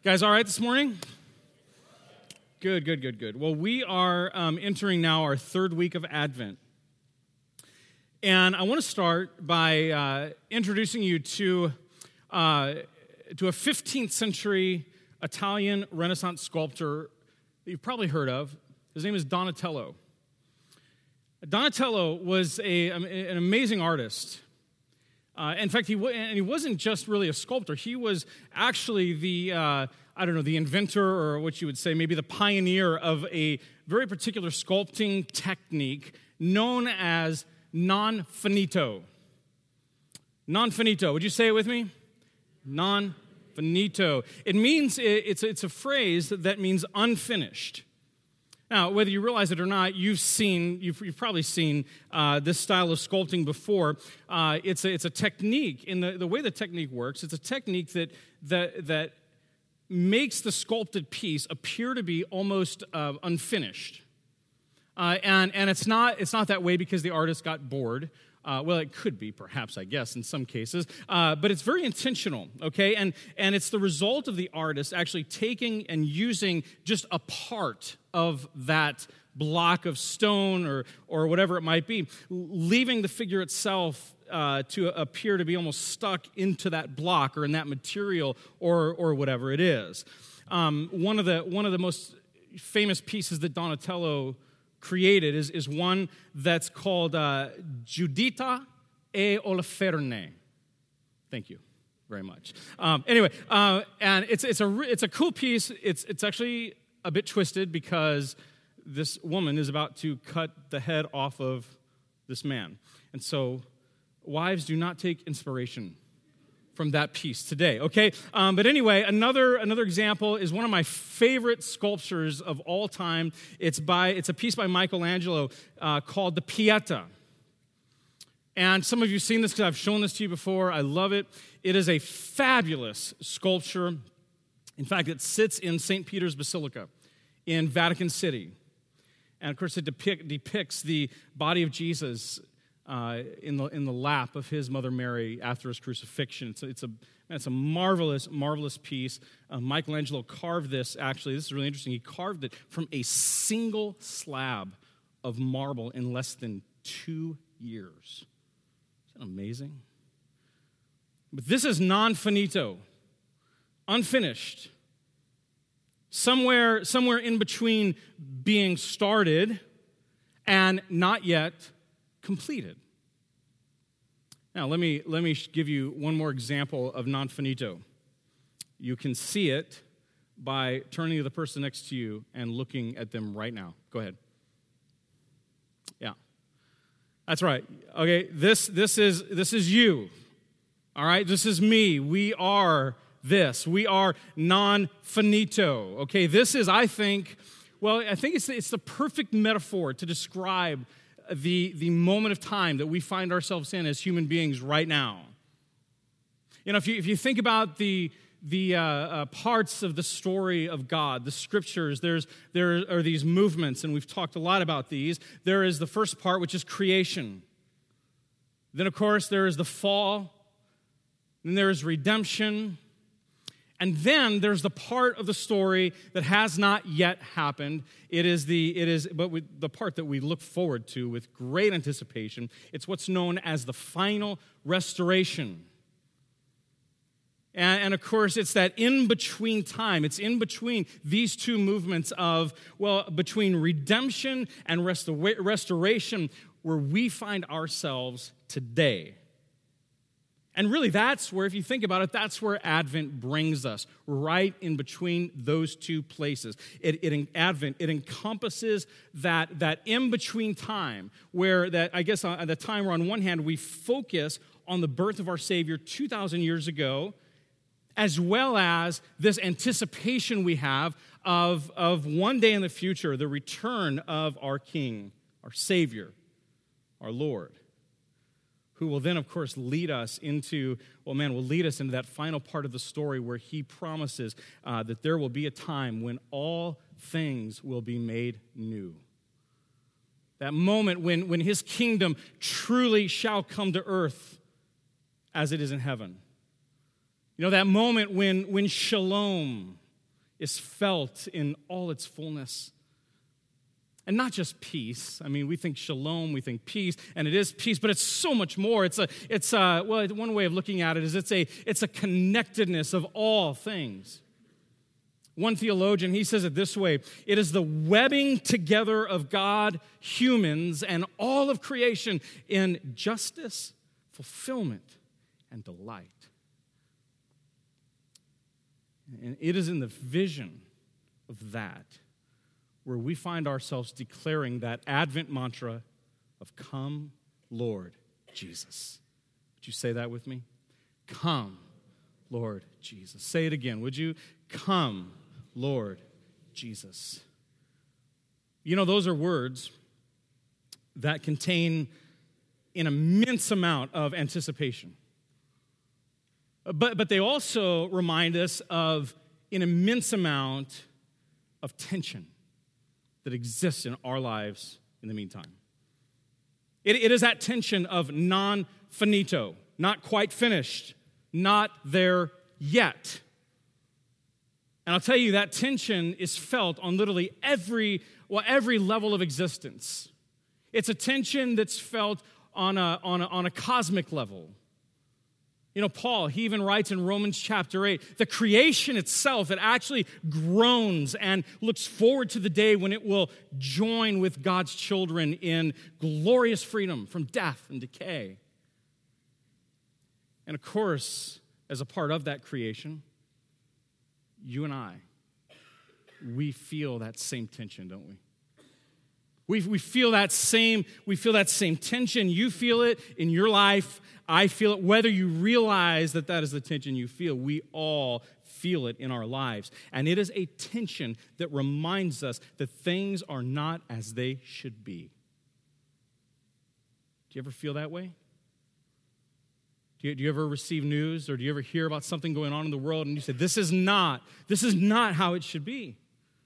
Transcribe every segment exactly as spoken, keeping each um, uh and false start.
Guys, all right this morning? Good, good, good, good. Well, we are um, entering now our third week of Advent. And I want to start by uh, introducing you to, uh, to a fifteenth century Italian Renaissance sculptor that you've probably heard of. His name is Donatello. Donatello was a, an amazing artist. Uh, in fact, he and he wasn't just really a sculptor. He was actually the, uh, I don't know, the inventor, or what you would say, maybe the pioneer of a very particular sculpting technique known as non finito. Non finito. Would you say it with me? Non finito. It means, it's, it's a phrase that means unfinished. Now, whether you realize it or not, you've seen, you've, you've probably seen uh, this style of sculpting before. Uh, it's, a, it's a technique. In the, the way the technique works, it's a technique that, that, that makes the sculpted piece appear to be almost uh, unfinished. Uh, and and it's not, it's not that way because the artist got bored. Uh, well, it could be, perhaps, I guess, in some cases. Uh, but it's very intentional, okay? And, and it's the result of the artist actually taking and using just a part of that block of stone or, or whatever it might be, leaving the figure itself uh, to appear to be almost stuck into that block or in that material or, or whatever it is. Um, one of the one of the most famous pieces that Donatello created is, is one that's called uh, Giuditta e Oliferne. Thank you very much. Um, anyway, uh, and it's it's a it's a cool piece. It's it's actually a bit twisted because this woman is about to cut the head off of this man, and so wives, do not take inspiration from that piece today, okay? Um, but anyway, another another example is one of my favorite sculptures of all time. It's by it's a piece by Michelangelo uh, called the Pieta. And some of you have seen this because I've shown this to you before. I love it. It is a fabulous sculpture. In fact, it sits in Saint Peter's Basilica in Vatican City. And of course, it depict, depicts the body of Jesus Uh, in the in the lap of his mother Mary after his crucifixion. It's a, it's a, it's a marvelous, marvelous piece. Uh, Michelangelo carved this, actually, this is really interesting. He carved it from a single slab of marble in less than two years. Isn't that amazing? But this is non-finito, unfinished. Somewhere, somewhere in between being started and not yet completed. Now, let me let me give you one more example of non-finito. You can see it by turning to the person next to you and looking at them right now. Go ahead. Yeah. That's right. Okay, this this is this is you. All right, this is me. We are this. We are non-finito. Okay, this is, I think, well, I think it's it's the perfect metaphor to describe the, the moment of time that we find ourselves in as human beings right now. You know, if you if you think about the the uh, uh, parts of the story of God, the scriptures, there's there are these movements, and we've talked a lot about these. There is the first part, which is creation. Then, of course, there is the fall. Then there is redemption. And then there's the part of the story that has not yet happened. It is the it is, but we, the part that we look forward to with great anticipation. It's what's known as the final restoration. And, and of course, it's that in-between time. It's in between these two movements of, well, between redemption and restor- restoration, where we find ourselves today. And really, that's where, if you think about it, that's where Advent brings us, right in between those two places. It, it in Advent, it encompasses that, that in-between time, where that, I guess, at the time where on one hand we focus on the birth of our Savior two thousand years ago, as well as this anticipation we have of, of one day in the future, the return of our King, our Savior, our Lord, who will then, of course, lead us into, well, man, will lead us into that final part of the story where he promises uh, that there will be a time when all things will be made new. That moment when, when his kingdom truly shall come to earth as it is in heaven. You know, that moment when, when shalom, is felt in all its fullness. And not just peace. I mean, we think shalom, we think peace, and it is peace, but it's so much more. It's a, it's a, well, one way of looking at it is it's a, it's a connectedness of all things. One theologian, he says it this way: it is the webbing together of God, humans, and all of creation in justice, fulfillment, and delight. And it is in the vision of that where we find ourselves declaring that Advent mantra of "Come, Lord Jesus." Would you say that with me? Come, Lord Jesus. Say it again, would you? Come, Lord Jesus. You know, those are words that contain an immense amount of anticipation. But, but they also remind us of an immense amount of tension that exists in our lives in the meantime. It, it is that tension of non-finito, not quite finished, not there yet. And I'll tell you, that tension is felt on literally every, well, every level of existence. It's a tension that's felt on a, on a, on a cosmic level. You know, Paul, he even writes in Romans chapter eight, the creation itself, it actually groans and looks forward to the day when it will join with God's children in glorious freedom from death and decay. And of course, as a part of that creation, you and I, we feel that same tension, don't we? We, we feel that same, we feel that same tension. You feel it in your life. I feel it. Whether you realize that that is the tension you feel, we all feel it in our lives. And it is a tension that reminds us that things are not as they should be. Do you ever feel that way? Do you, do you ever receive news, or do you ever hear about something going on in the world and you say, this is not, this is not how it should be?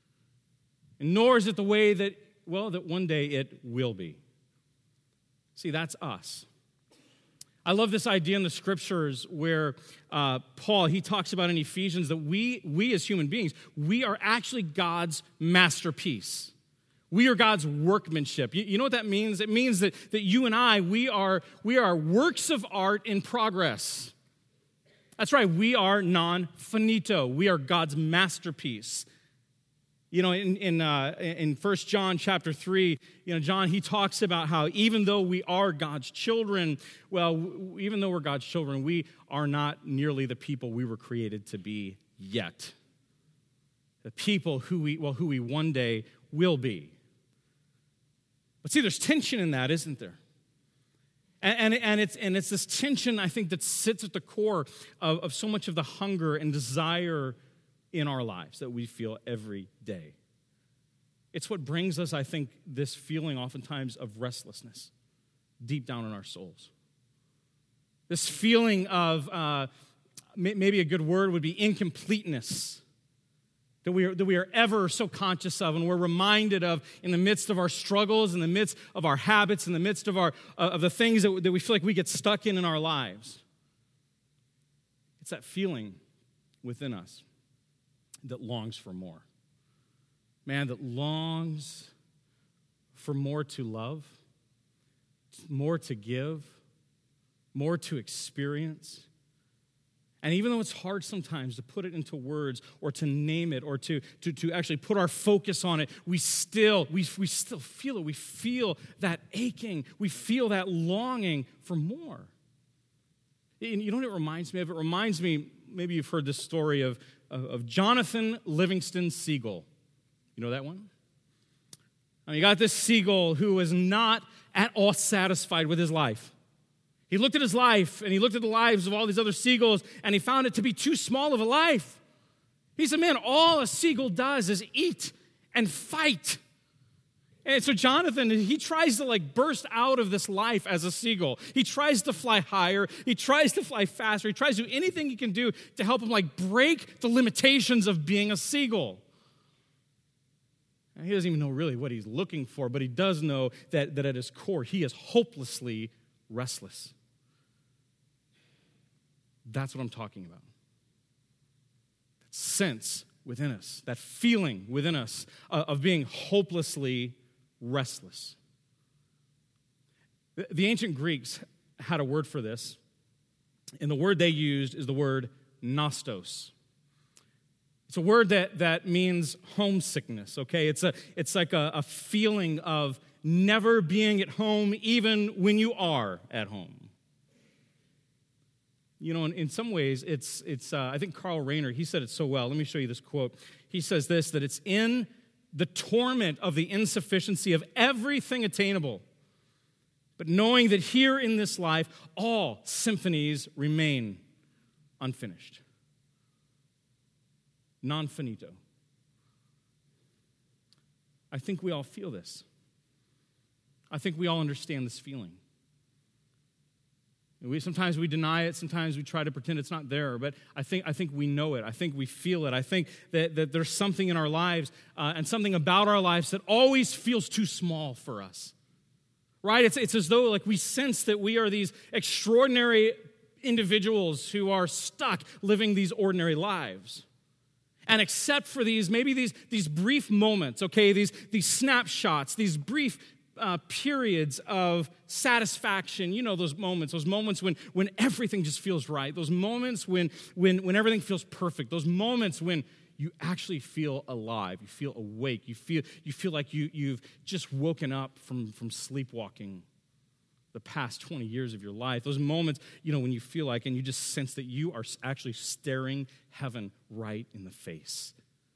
And nor is it the way that, well, that one day it will be. See, that's us. I love this idea in the scriptures where uh, Paul, he talks about in Ephesians that we, we as human beings, we are actually God's masterpiece. We are God's workmanship. You, you know what that means? It means that, that you and I, we are, we are works of art in progress. That's right, we are non-finito. We are God's masterpiece. You know, in in, uh, in First John chapter three, you know, John, he talks about how even though we are God's children, well, w- even though we're God's children, we are not nearly the people we were created to be yet. The people who we, well, who we one day will be. But see, there's tension in that, isn't there? And, and, and, it's, and it's this tension, I think, that sits at the core of, of so much of the hunger and desire in our lives that we feel every day. It's what brings us, I think, this feeling oftentimes of restlessness deep down in our souls. This feeling of, uh, maybe a good word would be incompleteness, that we, are, that we are ever so conscious of, and we're reminded of in the midst of our struggles, in the midst of our habits, in the midst of, our, uh, of the things that, that we feel like we get stuck in in our lives. It's that feeling within us that longs for more. Man, that longs for more to love, more to give, more to experience. And even though it's hard sometimes to put it into words or to name it or to, to, to actually put our focus on it, we still, we, we still feel it. We feel that aching. We feel that longing for more. And you know what it reminds me of? It reminds me, maybe you've heard this story of of Jonathan Livingston Seagull. You know that one? I mean, you got this seagull who was not at all satisfied with his life. He looked at his life, and he looked at the lives of all these other seagulls, and he found it to be too small of a life. He said, man, all a seagull does is eat and fight. And so Jonathan, he tries to like burst out of this life as a seagull. He tries to fly higher. He tries to fly faster. He tries to do anything he can do to help him like break the limitations of being a seagull. And he doesn't even know really what he's looking for, but he does know that, that at his core, he is hopelessly restless. That's what I'm talking about. That sense within us, that feeling within us uh, of being hopelessly restless. The, the ancient Greeks had a word for this, and the word they used is the word nostos. It's a word that, that means homesickness, okay? It's a it's like a, a feeling of never being at home even when you are at home. You know, in, in some ways, it's, it's uh, I think Carl Rayner, he said it so well. Let me show you this quote. He says this, that it's in the torment of the insufficiency of everything attainable, but knowing that here in this life, all symphonies remain unfinished. Non finito. I think we all feel this. I think we all understand this feeling. We, sometimes we deny it, sometimes we try to pretend it's not there, but I think I think we know it. I think we feel it. I think that, that there's something in our lives uh, and something about our lives that always feels too small for us. Right? It's, it's as though like we sense that we are these extraordinary individuals who are stuck living these ordinary lives. And except for these, maybe these, these brief moments, okay, these, these snapshots, these brief uh, periods of satisfaction, you know those moments, those moments when, when everything just feels right, those moments when, when, when everything feels perfect, those moments when you actually feel alive, you feel awake, you feel, you feel like you, you've just woken up from, from sleepwalking the past twenty years of your life. Those moments, you know, when you feel like, and you just sense that you are actually staring heaven right in the face.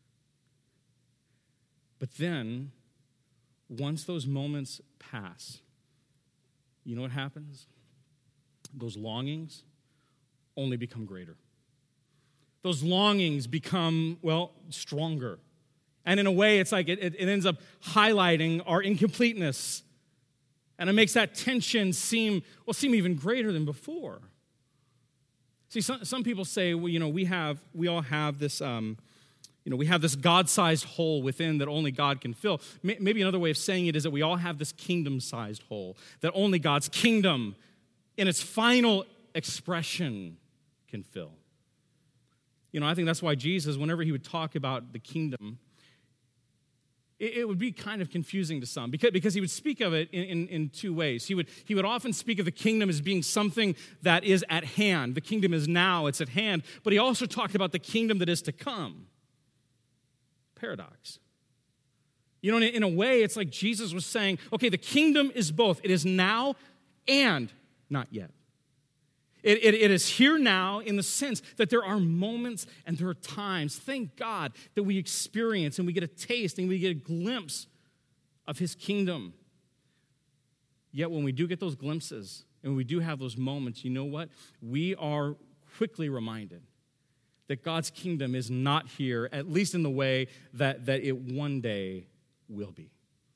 But then, once those moments pass, you know what happens? Those longings only become greater. Those longings become, well, stronger. And in a way, it's like it, it, it ends up highlighting our incompleteness. And it makes that tension seem, well, seem even greater than before. See, some, some people say, well, you know, we have, we all have this, um, you know, we have this God-sized hole within that only God can fill. Maybe another way of saying it is that we all have this kingdom-sized hole that only God's kingdom, in its final expression, can fill. You know, I think that's why Jesus, whenever he would talk about the kingdom, it would be kind of confusing to some because, because he would speak of it in, in, in two ways. He would, he would often speak of the kingdom as being something that is at hand. The kingdom is now, it's at hand. But he also talked about the kingdom that is to come. Paradox. You know, in, in a way, it's like Jesus was saying, okay, the kingdom is both. It is now and not yet. It, it, it is here now in the sense that there are moments and there are times, thank God, that we experience and we get a taste and we get a glimpse of his kingdom. Yet when we do get those glimpses and when we do have those moments, you know what? We are quickly reminded that God's kingdom is not here, at least in the way that, that it one day will be.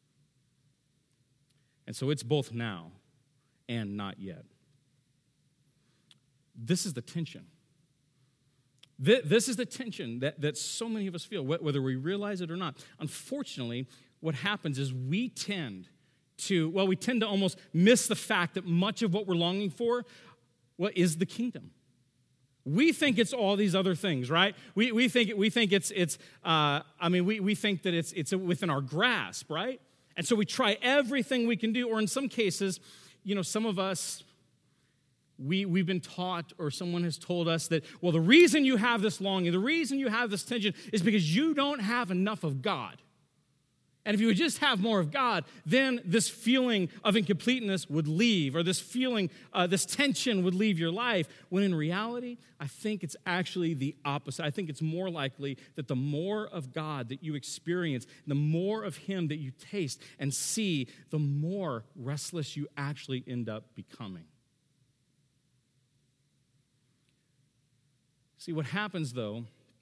And so it's both now and not yet. This is the tension. This is the tension that, that so many of us feel, whether we realize it or not. Unfortunately, what happens is we tend to, well, we tend to almost miss the fact that much of what we're longing for, well, is the kingdom. We think it's all these other things, right? We we think we think it's it's. Uh, I mean, we we think that it's it's within our grasp, right? And so we try everything we can do, or in some cases, you know, some of us. We, we've been taught or someone has told us that, well, the reason you have this longing, the reason you have this tension is because you don't have enough of God. And if you would just have more of God, then this feeling of incompleteness would leave, or this feeling, uh, this tension would leave your life, when in reality, I think it's actually the opposite. I think it's more likely that the more of God that you experience, the more of him that you taste and see, the more restless you actually end up becoming. See, what happens, though,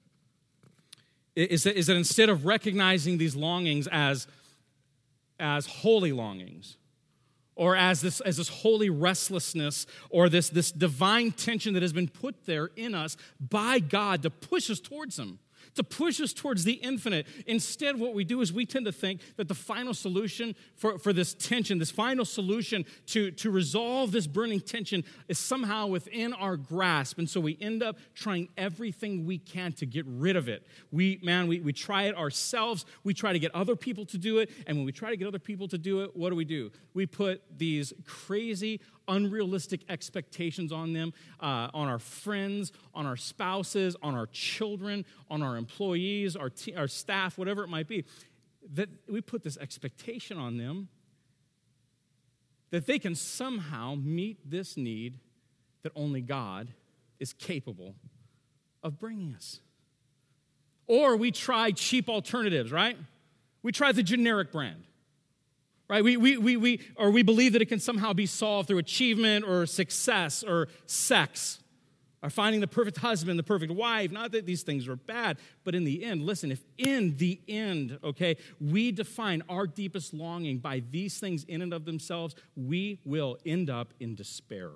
is that, is that instead of recognizing these longings as, as holy longings, or as this, as this holy restlessness, or this, this divine tension that has been put there in us by God to push us towards him, to push us towards the infinite. Instead, what we do is we tend to think that the final solution for, for this tension, this final solution to, to resolve this burning tension is somehow within our grasp. And so we end up trying everything we can to get rid of it. We, man, we, we try it ourselves. We try to get other people to do it. And when we try to get other people to do it, what do we do? We put these crazy, unrealistic expectations on them, uh, on our friends, on our spouses, on our children, on our employees, our, te- our staff, whatever it might be, that we put this expectation on them that they can somehow meet this need that only God is capable of bringing us. Or we try cheap alternatives, right? We try the generic brand. Right, we, we, we, we, or we believe that it can somehow be solved through achievement or success or sex or finding the perfect husband, the perfect wife. Not that these things are bad, but in the end, listen, if in the end, okay, we define our deepest longing by these things in and of themselves, we will end up in despair.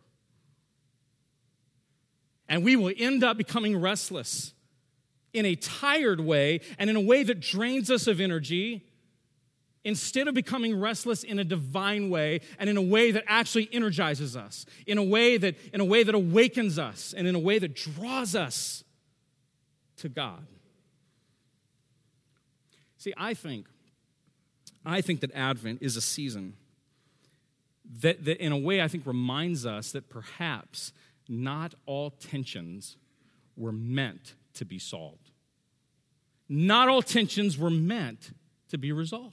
And we will end up becoming restless in a tired way and in a way that drains us of energy, instead of becoming restless in a divine way and in a way that actually energizes us, in a way that, in a way that awakens us, and in a way that draws us to God. See, I think, I think that Advent is a season that, that in a way I think reminds us that perhaps not all tensions were meant to be solved. Not all tensions were meant to be resolved.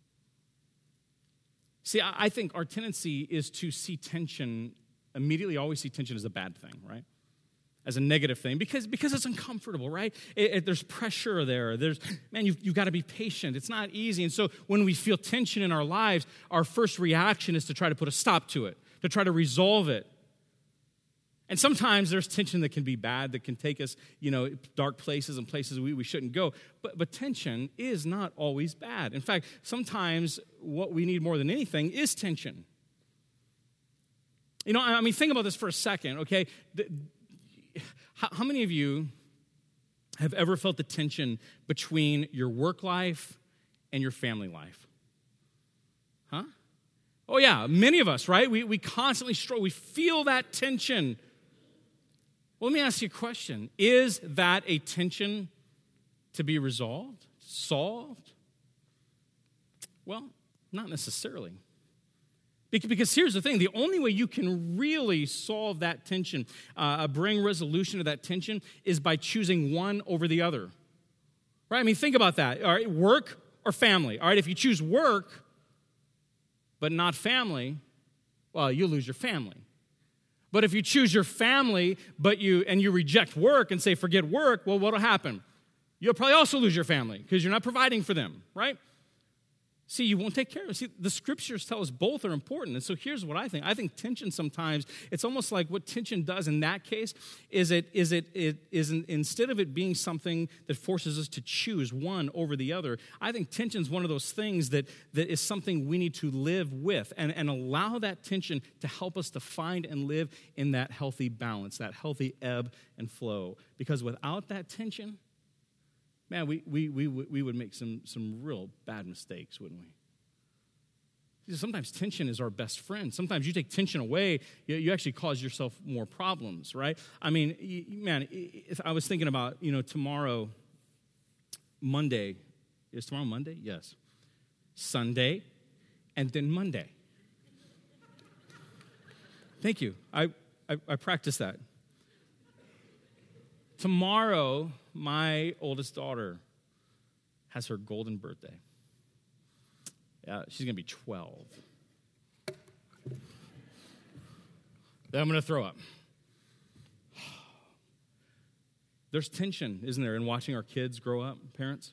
See, I think our tendency is to see tension, immediately always see tension as a bad thing, right? As a negative thing, because, because it's uncomfortable, right? It, it, there's pressure there. There's, man, you've, you've got to be patient. It's not easy. And so when we feel tension in our lives, our first reaction is to try to put a stop to it, to try to resolve it. And sometimes there's tension that can be bad, that can take us, you know, dark places and places we, we shouldn't go. But, but tension is not always bad. In fact, sometimes what we need more than anything is tension. You know, I mean, think about this for a second, okay? The, how, how many of you have ever felt the tension between your work life and your family life? Huh? Oh, yeah, many of us, right? We, we constantly struggle. We feel that tension. Well, let me ask you a question. Is that a tension to be resolved, solved? Well, not necessarily. Because here's the thing. The only way you can really solve that tension, uh, bring resolution to that tension, is by choosing one over the other. Right? I mean, think about that. All right, work or family. All right, if you choose work but not family, well, you'll lose your family. But if you choose your family, but you and you reject work and say, forget work, well, what'll happen? You'll probably also lose your family because you're not providing for them, right? See, you won't take care of it. See, the scriptures tell us both are important. And so here's what I think. I think tension sometimes, it's almost like what tension does in that case is it is it it is in, instead of it being something that forces us to choose one over the other, I think tension is one of those things that, that is something we need to live with and, and allow that tension to help us to find and live in that healthy balance, that healthy ebb and flow. Because without that tension, man, we we we we would make some some real bad mistakes, wouldn't we? Sometimes tension is our best friend. Sometimes you take tension away, you, you actually cause yourself more problems, right? I mean, you, man, if I was thinking about, you know, tomorrow, Monday. Is tomorrow Monday? Yes. Sunday, and then Monday. Thank you. I, I, I practiced that. Tomorrow, my oldest daughter has her golden birthday. Yeah, she's going to be twelve. Then I'm going to throw up. There's tension, isn't there, in watching our kids grow up, parents?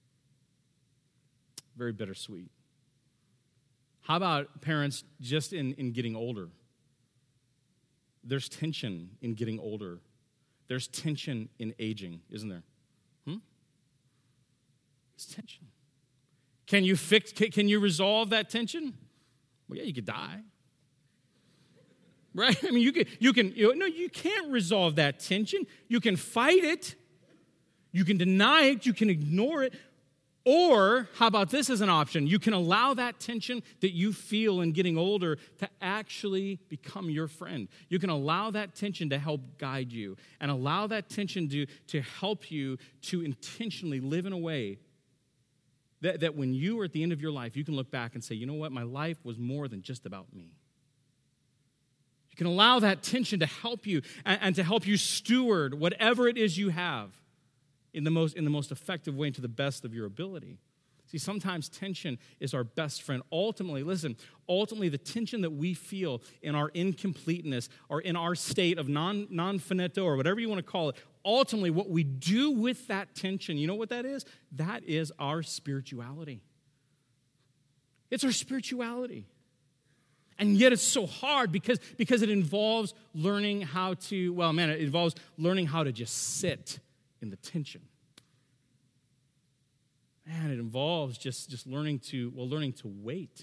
Very bittersweet. How about parents just in, in getting older? There's tension in getting older. There's tension in aging, isn't there? Hmm? There's tension. Can you fix, can you resolve that tension? Well, yeah, you could die. Right? I mean, you can, you can, you know, no, you can't resolve that tension. You can fight it. You can deny it, you can ignore it, or how about this as an option? You can allow that tension that you feel in getting older to actually become your friend. You can allow that tension to help guide you and allow that tension to, to help you to intentionally live in a way that, that when you are at the end of your life, you can look back and say, you know what, my life was more than just about me. You can allow that tension to help you and, and to help you steward whatever it is you have in the most in the most effective way and to the best of your ability. See, sometimes tension is our best friend. Ultimately, listen, ultimately the tension that we feel in our incompleteness or in our state of non, non-finito or whatever you want to call it, ultimately what we do with that tension, you know what that is? That is our spirituality. It's our spirituality. And yet it's so hard because, because it involves learning how to, well, man, it involves learning how to just sit in the tension. Man, it involves just, just learning to, well, learning to wait.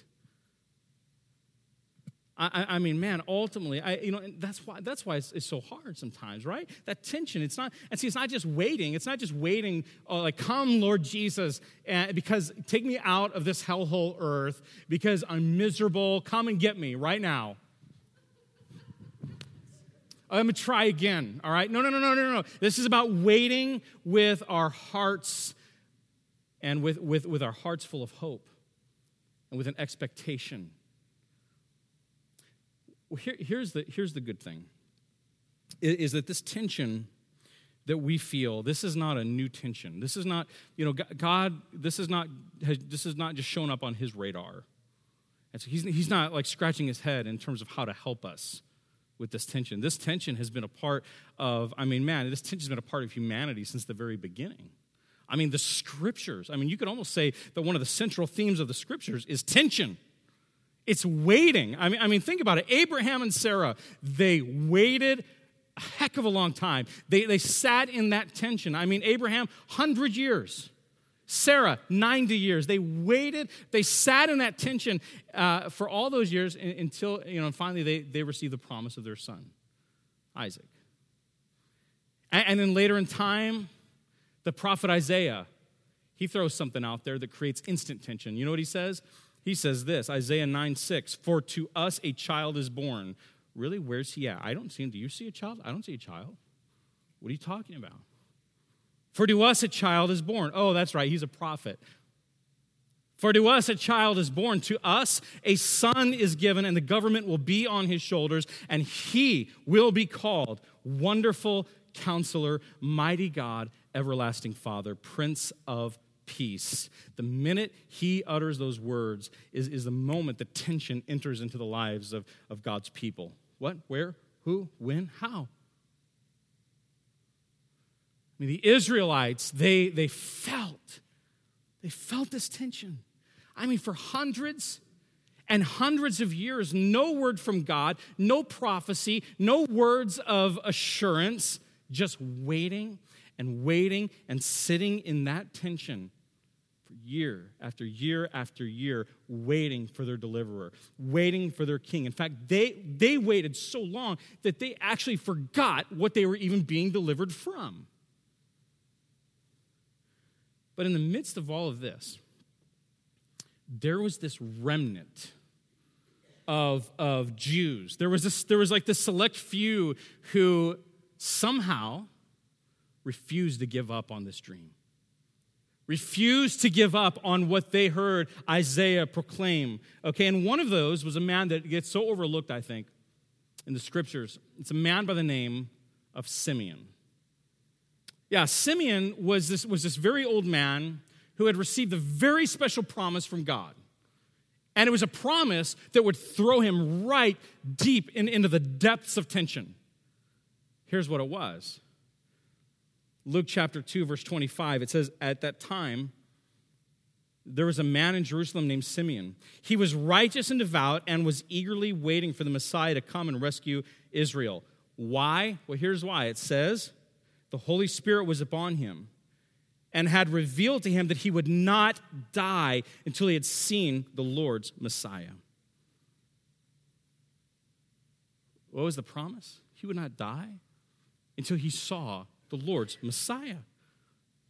I, I mean, man, ultimately, I, you know, and that's why that's why it's, it's so hard sometimes, right? That tension. It's not, and see, it's not just waiting. It's not just waiting, oh, like, come, Lord Jesus, and because take me out of this hellhole earth because I'm miserable. Come and get me right now. I'm going to try again, all right? No, no, no, no, no, no. This is about waiting with our hearts and with, with, with our hearts full of hope and with an expectation. Well, here, here's, the, here's the good thing, is, is that this tension that we feel, this is not a new tension. This is not, you know, God, this is not, this is not just shown up on his radar. And so he's, he's not like scratching his head in terms of how to help us with this tension. This tension has been a part of, I mean, man, this tension has been a part of humanity since the very beginning. I mean, the scriptures, I mean, you could almost say that one of the central themes of the scriptures is tension. It's waiting. I mean, I mean, think about it. Abraham and Sarah, they waited a heck of a long time. They, they sat in that tension. I mean, Abraham, one hundred years. Sarah, ninety years. They waited, they sat in that tension uh, for all those years until, you know, finally they, they received the promise of their son, Isaac. And, and then later in time, the prophet Isaiah, he throws something out there that creates instant tension. You know what he says? He says this, Isaiah nine six, for to us a child is born. Really, where's he at? I don't see him. Do you see a child? I don't see a child. What are you talking about? For to us a child is born. Oh, that's right, he's a prophet. For to us a child is born. To us a son is given, and the government will be on his shoulders, and he will be called Wonderful Counselor, Mighty God, Everlasting Father, Prince of Peace. The minute he utters those words is, is the moment the tension enters into the lives of, of God's people. What? Where? Who? When? How? I mean, the Israelites, they, they felt, they felt this tension. I mean, for hundreds and hundreds of years, no word from God, no prophecy, no words of assurance, just waiting and waiting and sitting in that tension for year after year after year, waiting for their deliverer, waiting for their king. In fact, they, they waited so long that they actually forgot what they were even being delivered from. But in the midst of all of this, there was this remnant of, of Jews. There was this, there was like this select few who somehow refused to give up on this dream. Refused to give up on what they heard Isaiah proclaim. Okay, and one of those was a man that gets so overlooked, I think, in the scriptures. It's a man by the name of Simeon. Yeah, Simeon was this, was this very old man who had received a very special promise from God. And it was a promise that would throw him right deep in, into the depths of tension. Here's what it was. Luke chapter two, verse twenty-five, it says, at that time, there was a man in Jerusalem named Simeon. He was righteous and devout and was eagerly waiting for the Messiah to come and rescue Israel. Why? Well, here's why. It says, the Holy Spirit was upon him and had revealed to him that he would not die until he had seen the Lord's Messiah. What was the promise? He would not die until he saw the Lord's Messiah.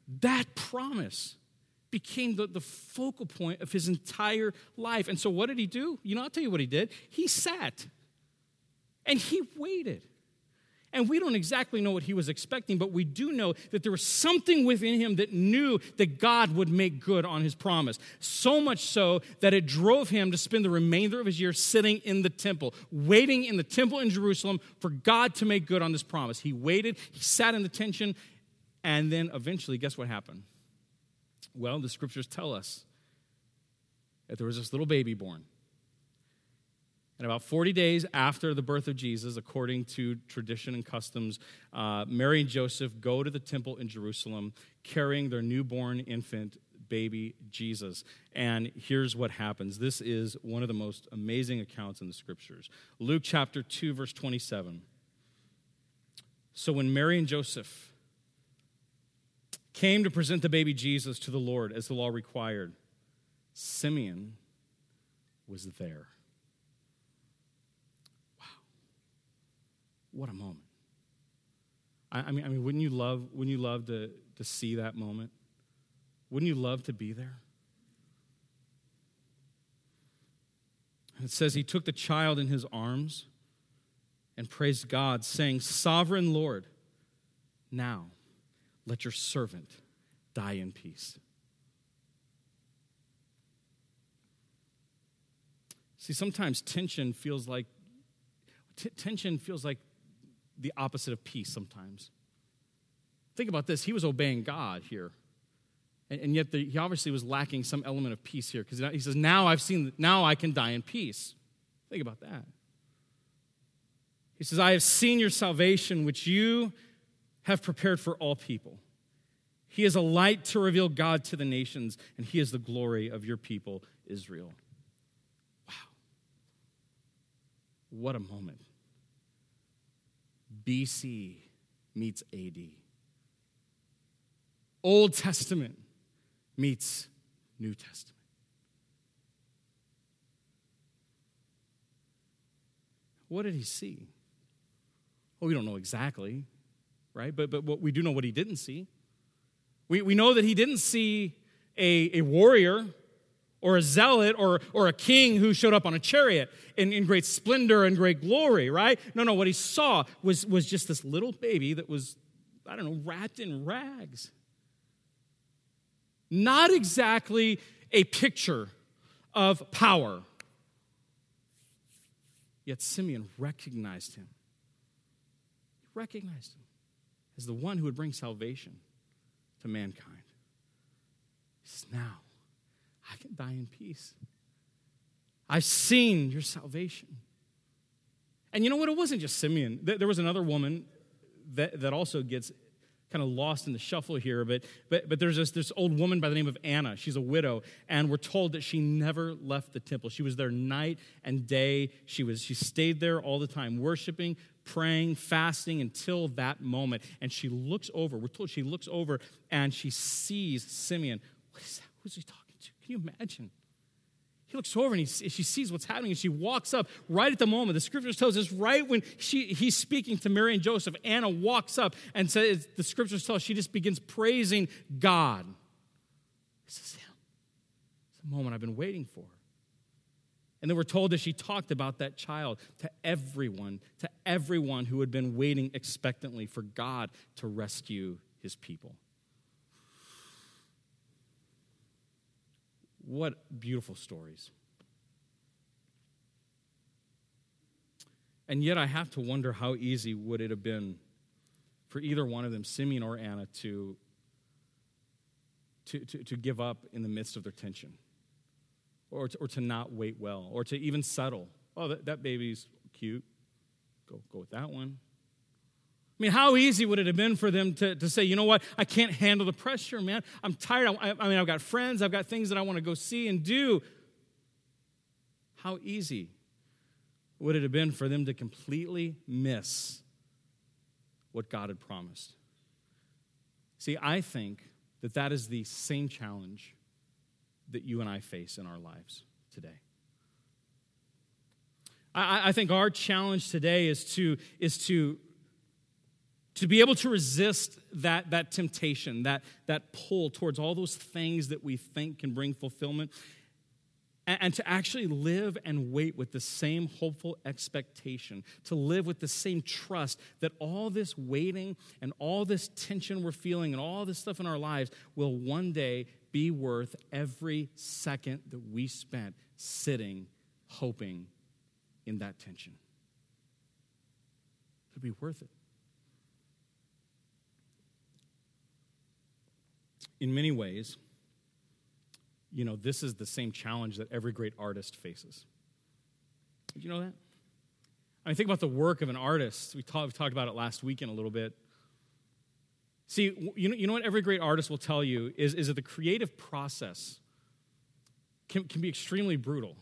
that promise became the, the focal point of his entire life. And so what did he do? You know, I'll tell you what he did. He sat and he waited. And we don't exactly know what he was expecting, but we do know that there was something within him that knew that God would make good on his promise. So much so that it drove him to spend the remainder of his year sitting in the temple, waiting in the temple in Jerusalem for God to make good on this promise. He waited, he sat in the tension, and then eventually, guess what happened? Well, the scriptures tell us that there was this little baby born. And about forty days after the birth of Jesus, according to tradition and customs, uh, Mary and Joseph go to the temple in Jerusalem carrying their newborn infant baby Jesus. And here's what happens. This is one of the most amazing accounts in the scriptures. Luke chapter two, verse twenty-seven. So when Mary and Joseph came to present the baby Jesus to the Lord as the law required, Simeon was there. What a moment. I, I mean, I mean, wouldn't you love, wouldn't you love to, to see that moment? Wouldn't you love to be there? And it says he took the child in his arms and praised God, saying, Sovereign Lord, now let your servant die in peace. See, sometimes tension feels like t- tension feels like the opposite of peace sometimes. Think about this. He was obeying God here. And, and yet the, he obviously was lacking some element of peace here. Because he says, now I've seen, now I can die in peace. Think about that. He says, I have seen your salvation, which you have prepared for all people. He is a light to reveal God to the nations, and he is the glory of your people, Israel. Wow. What a moment. B C meets A D. Old Testament meets New Testament. What did he see? Well, we don't know exactly, right? But, but what we do know what he didn't see. We, we know that he didn't see a, a warrior or a zealot, or, or a king who showed up on a chariot in, in great splendor and great glory, right? No, no, what he saw was, was just this little baby that was, I don't know, wrapped in rags. Not exactly a picture of power. Yet Simeon recognized him. He recognized him as the one who would bring salvation to mankind. He says, now, I can die in peace. I've seen your salvation. And you know what? It wasn't just Simeon. There was another woman that, that also gets kind of lost in the shuffle here, but, but, but there's this, this old woman by the name of Anna. She's a widow, and we're told that she never left the temple. She was there night and day. She was she stayed there all the time, worshiping, praying, fasting until that moment. And she looks over. We're told she looks over, and she sees Simeon. What is that? Who's he talking to? Can you imagine? He looks over and he, she sees what's happening, and she walks up right at the moment. The scriptures tells us right when she, he's speaking to Mary and Joseph, Anna walks up and says, the scriptures tell us she just begins praising God. This is him. It's the moment I've been waiting for. And then we're told that she talked about that child to everyone, to everyone who had been waiting expectantly for God to rescue his people. What beautiful stories. And yet I have to wonder how easy would it have been for either one of them, Simeon or Anna, to, to, to, to give up in the midst of their tension, or to, or to not wait well, or to even settle. Oh, that, that baby's cute. Go, go with that one. I mean, how easy would it have been for them to, to say, you know what, I can't handle the pressure, man. I'm tired. I, I mean, I've got friends. I've got things that I want to go see and do. How easy would it have been for them to completely miss what God had promised? See, I think that that is the same challenge that you and I face in our lives today. I, I think our challenge today is to, is to To be able to resist that, that temptation, that, that pull towards all those things that we think can bring fulfillment, and, and to actually live and wait with the same hopeful expectation, to live with the same trust that all this waiting and all this tension we're feeling and all this stuff in our lives will one day be worth every second that we spent sitting, hoping in that tension. It'll be worth it. In many ways, you know, this is the same challenge that every great artist faces. Did you know that? I mean, think about the work of an artist. We, talk, we talked about it last weekend a little bit. See, you know, you know what every great artist will tell you is, is that the creative process can, can be extremely brutal.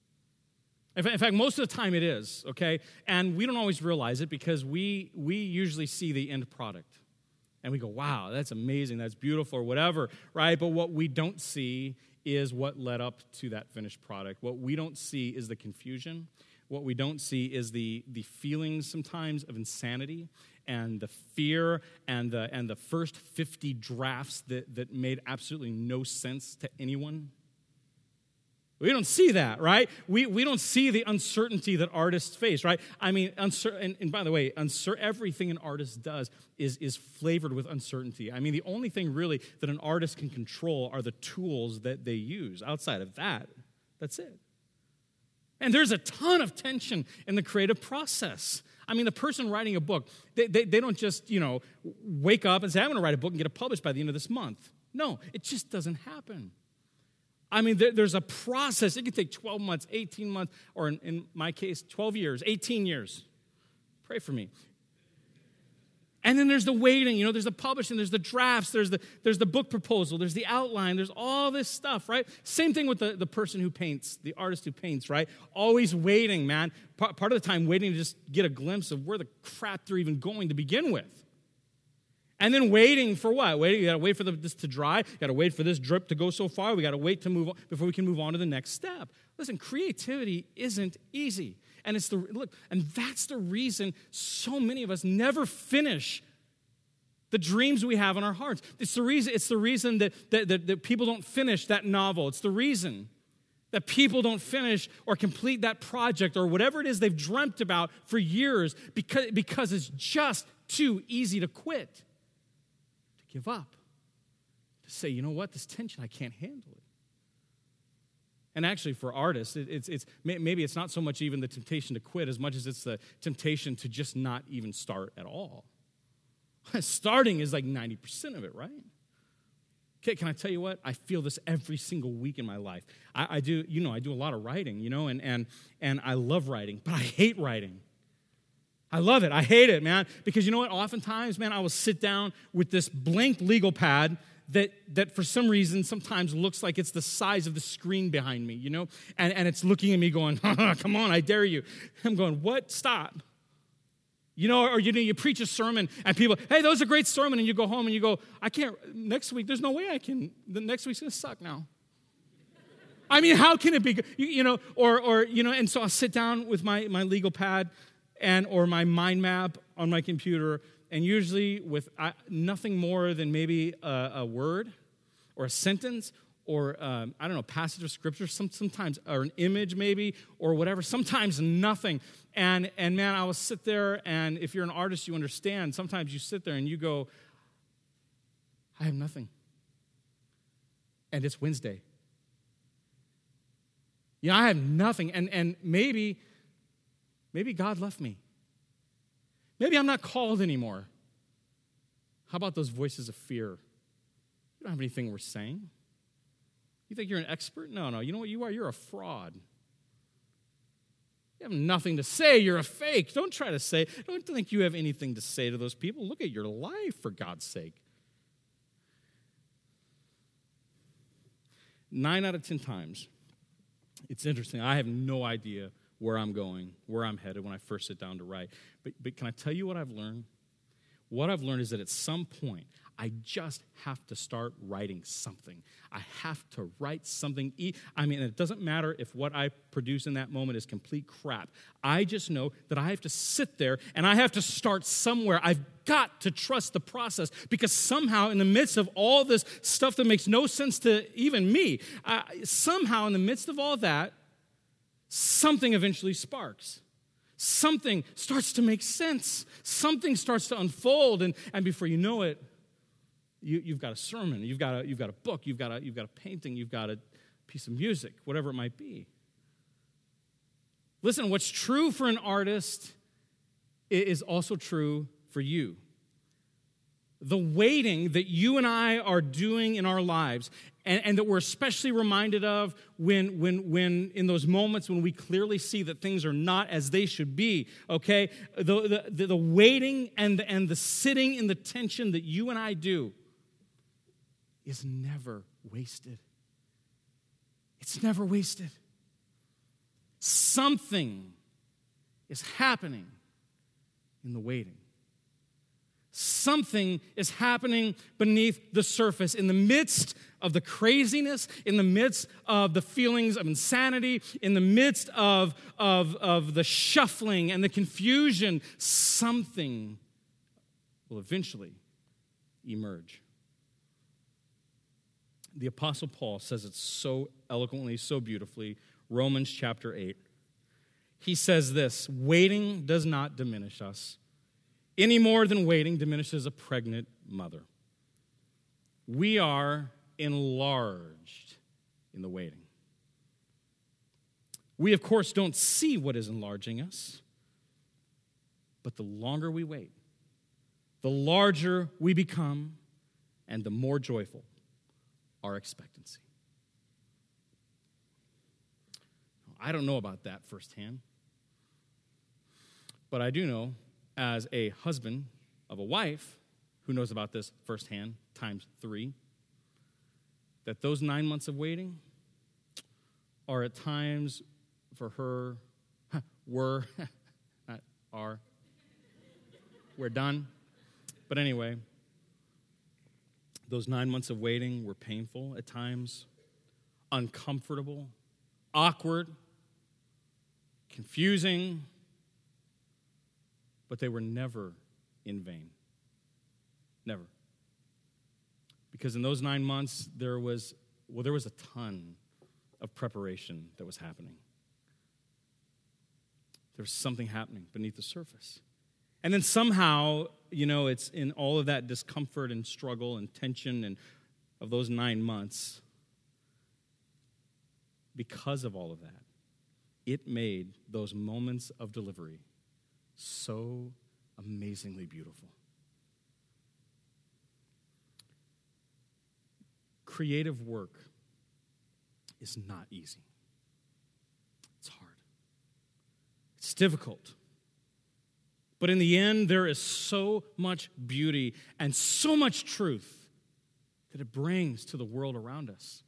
In fact, most of the time it is, okay? And we don't always realize it because we we usually see the end product. And we go, wow, that's amazing, that's beautiful, or whatever, right? But what we don't see is what led up to that finished product. What we don't see is the confusion. What we don't see is the, the feelings sometimes of insanity and the fear and the, and the first fifty drafts that, that made absolutely no sense to anyone. We don't see that, right? We we don't see the uncertainty that artists face, right? I mean, uncer- and, and by the way, uncer- everything an artist does is, is flavored with uncertainty. I mean, the only thing really that an artist can control are the tools that they use. Outside of that, that's it. And there's a ton of tension in the creative process. I mean, the person writing a book, they, they, they don't just, you know, wake up and say, I'm going to write a book and get it published by the end of this month. No, it just doesn't happen. I mean, there, there's a process. It can take twelve months, eighteen months, or in, in my case, twelve years, eighteen years. Pray for me. And then there's the waiting, you know, there's the publishing, there's the drafts, there's the there's the book proposal, there's the outline, there's all this stuff, right? Same thing with the, the person who paints, the artist who paints, right? Always waiting, man. Part, part of the time waiting to just get a glimpse of where the crap they're even going to begin with. And then waiting for what? Waiting, you got to wait for the, this to dry. You got to wait for this drip to go so far. We got to wait to move on before we can move on to the next step. Listen, creativity isn't easy, and it's the look, and that's the reason so many of us never finish the dreams we have in our hearts. It's the reason. It's the reason that that, that, that people don't finish that novel. It's the reason that people don't finish or complete that project or whatever it is they've dreamt about for years because because it's just too easy to quit. Give up, to say, you know what, this tension, I can't handle it. And actually, for artists, it, it's it's maybe it's not so much even the temptation to quit as much as it's the temptation to just not even start at all. Starting is like ninety percent of it, right? Okay, can I tell you what? I feel this every single week in my life. I, I do, you know, I do a lot of writing, you know, and and and I love writing, but I hate writing. I love it. I hate it, man. Because you know what? Oftentimes, man, I will sit down with this blank legal pad that that for some reason sometimes looks like it's the size of the screen behind me, you know? And, and it's looking at me going, come on, I dare you. I'm going, what? Stop. You know, or you know, you preach a sermon and people, hey, that was a great sermon. And you go home and you go, I can't, next week, there's no way I can, the next week's going to suck now. I mean, how can it be good? You, you know, or, or, you know, and so I'll sit down with my, my legal pad and or my mind map on my computer, and usually with uh, nothing more than maybe a, a word or a sentence or, um, I don't know, passage of scripture, some, sometimes, or an image maybe, or whatever, sometimes nothing. And, and man, I will sit there, and if you're an artist, you understand, sometimes you sit there and you go, I have nothing. And it's Wednesday. You know, I have nothing, and, and maybe... Maybe God left me. Maybe I'm not called anymore. How about those voices of fear? You don't have anything worth saying. You think you're an expert? No, no. You know what you are? You're a fraud. You have nothing to say. You're a fake. Don't try to say. Don't think you have anything to say to those people. Look at your life, for God's sake. Nine out of ten times, it's interesting. I have no idea where I'm going, where I'm headed when I first sit down to write. But, but can I tell you what I've learned? What I've learned is that at some point, I just have to start writing something. I have to write something. I mean, it doesn't matter if what I produce in that moment is complete crap. I just know that I have to sit there and I have to start somewhere. I've got to trust the process because somehow in the midst of all this stuff that makes no sense to even me, uh, somehow in the midst of all that, something eventually sparks. Something starts to make sense. Something starts to unfold, and, and before you know it, you, you've got a sermon, you've got a, you've got a book, you've got a, you've got a painting, you've got a piece of music, whatever it might be. Listen, what's true for an artist is also true for you. The waiting that you and I are doing in our lives, and, and that we're especially reminded of when, when, when in those moments when we clearly see that things are not as they should be, okay? The, the, the waiting and the, and the sitting in the tension that you and I do is never wasted. It's never wasted. Something is happening in the waiting. Something is happening beneath the surface. In the midst of the craziness, in the midst of the feelings of insanity, in the midst of, of, of the shuffling and the confusion, something will eventually emerge. The Apostle Paul says it so eloquently, so beautifully. Romans chapter eight. He says this, waiting does not diminish us, any more than waiting diminishes a pregnant mother. We are enlarged in the waiting. We, of course, don't see what is enlarging us, but the longer we wait, the larger we become, and the more joyful our expectancy. I don't know about that firsthand, but I do know as a husband of a wife who knows about this firsthand, times three, that those nine months of waiting are at times for her, were, not are, we're done. But anyway, those nine months of waiting were painful at times, uncomfortable, awkward, confusing, but they were never in vain. Never. Because in those nine months, there was, well, there was a ton of preparation that was happening. There was something happening beneath the surface. And then somehow, you know, it's in all of that discomfort and struggle and tension and of those nine months, because of all of that, it made those moments of delivery so amazingly beautiful. Creative work is not easy. It's hard. It's difficult. But in the end, there is so much beauty and so much truth that it brings to the world around us.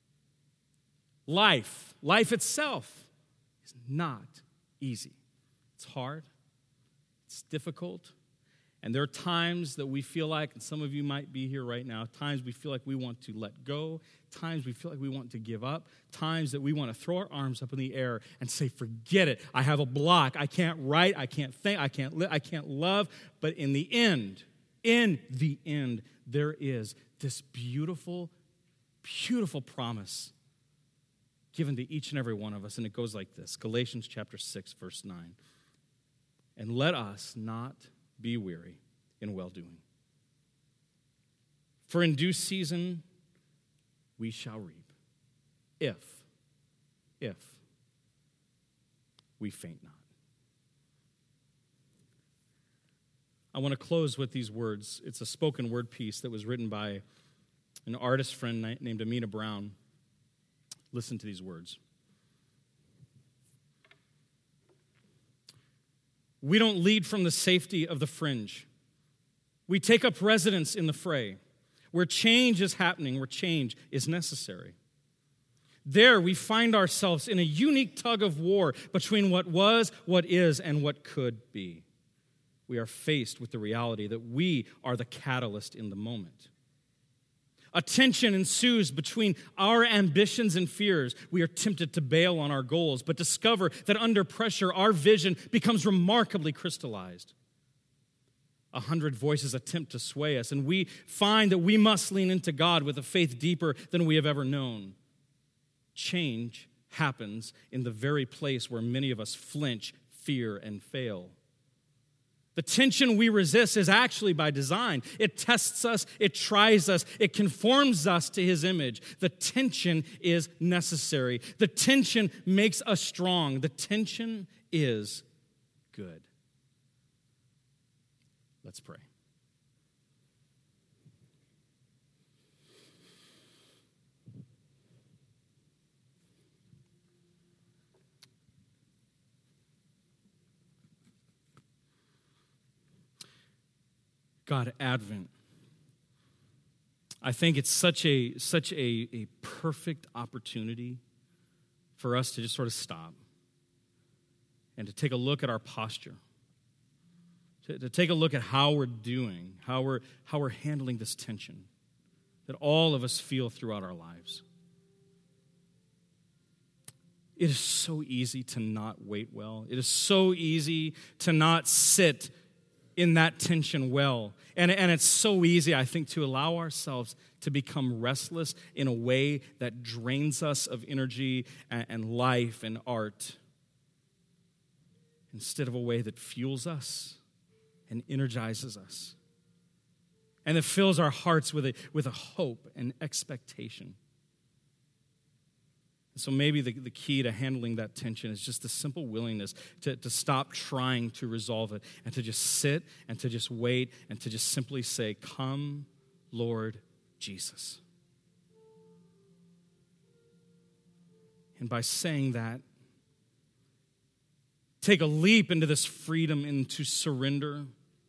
Life, life itself, is not easy. It's hard. It's difficult. And there are times that we feel like, and some of you might be here right now, times we feel like we want to let go, times we feel like we want to give up, times that we want to throw our arms up in the air and say, forget it, I have a block, I can't write, I can't think, I can't live, I can't love. But in the end, in the end, there is this beautiful, beautiful promise given to each and every one of us, and it goes like this, Galatians chapter six, verse nine. And let us not be weary in well-doing. For in due season we shall reap, if, if we faint not. I want to close with these words. It's a spoken word piece that was written by an artist friend named Amina Brown. Listen to these words. We don't lead from the safety of the fringe. We take up residence in the fray, where change is happening, where change is necessary. There we find ourselves in a unique tug of war between what was, what is, and what could be. we are faced with the reality that we are the catalyst in the moment. A tension ensues between our ambitions and fears. We are tempted to bail on our goals, but discover that under pressure, our vision becomes remarkably crystallized. A hundred voices attempt to sway us, and we find that we must lean into God with a faith deeper than we have ever known. Change happens in the very place where many of us flinch, fear, and fail. The tension we resist is actually by design. It tests us, it tries us, it conforms us to his image. The tension is necessary. The tension makes us strong. The tension is good. Let's pray. God, Advent. I think it's such a such a, a perfect opportunity for us to just sort of stop and to take a look at our posture, to, to take a look at how we're doing, how we're how we're handling this tension that all of us feel throughout our lives. It is so easy to not wait well. It is so easy to not sit in that tension well. And, and it's so easy, I think, to allow ourselves to become restless in a way that drains us of energy and, and life and art instead of a way that fuels us and energizes us and that fills our hearts with a, with a hope and expectation. So maybe the, the key to handling that tension is just the simple willingness to, to stop trying to resolve it and to just sit and to just wait and to just simply say, "Come, Lord Jesus." And by saying that, take a leap into this freedom, into surrender,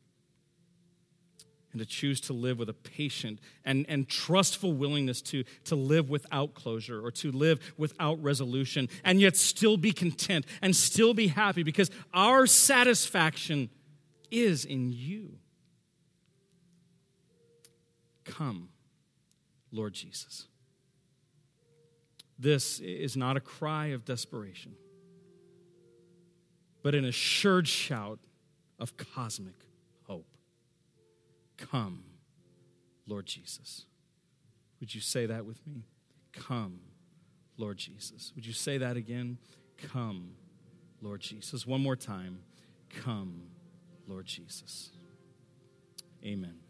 and to choose to live with a patient and, and trustful willingness to, to live without closure or to live without resolution and yet still be content and still be happy because our satisfaction is in you. Come, Lord Jesus. This is not a cry of desperation, but an assured shout of cosmic hope. Come, Lord Jesus. Would you say that with me? Come, Lord Jesus. Would you say that again? Come, Lord Jesus. One more time. Come, Lord Jesus. Amen.